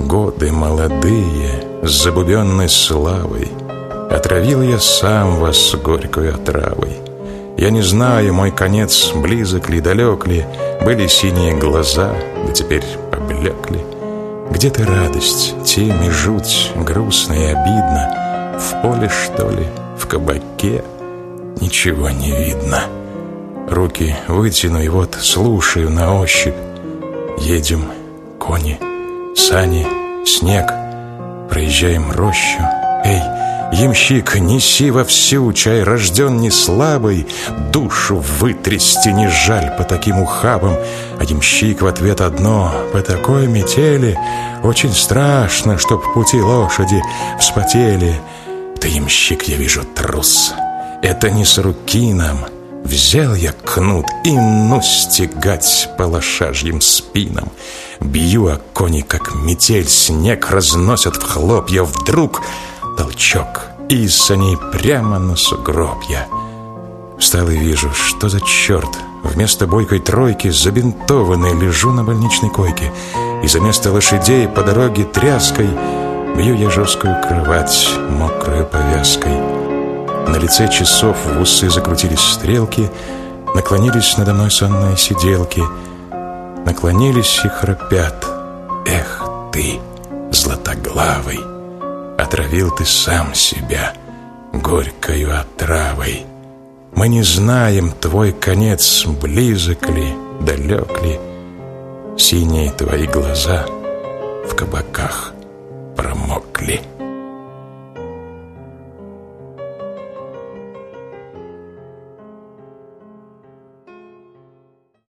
Годы молодые, с забубенной славой, отравил я сам вас горькой отравой. Я не знаю, мой конец близок ли, далек ли. Были синие глаза, да теперь поблекли. Где-то радость, тень и жуть, грустно и обидно. В поле, что ли, в кабаке ничего не видно. Руки вытяну и вот слушаю на ощупь. Едем, кони, сани, снег. Проезжаем рощу. Эй, ямщик, неси вовсю, чай рожден не слабый. Душу вытрясти не жаль по таким ухабам. А ямщик в ответ одно: по такой метели очень страшно, чтоб в пути лошади вспотели. Ты, ямщик, я вижу, трус. Это не с руки нам. Взял я кнут и ну стегать по лошажьим спинам. Бью о кони, как метель, снег разносят в хлопья. Вдруг толчок, и из саней прямо на сугроб я. Встал и вижу, что за черт. Вместо бойкой тройки забинтованный лежу на больничной койке. И за место лошадей по дороге тряской бью я жесткую кровать мокрой повязкой. На лице часов в усы закрутились стрелки. Наклонились надо мной сонные сиделки. Наклонились и храпят. Эх ты, златоглавый, отравил ты сам себя горькою отравой. Мы не знаем, твой конец близок ли, далек ли. Синие твои глаза в кабаках промокли.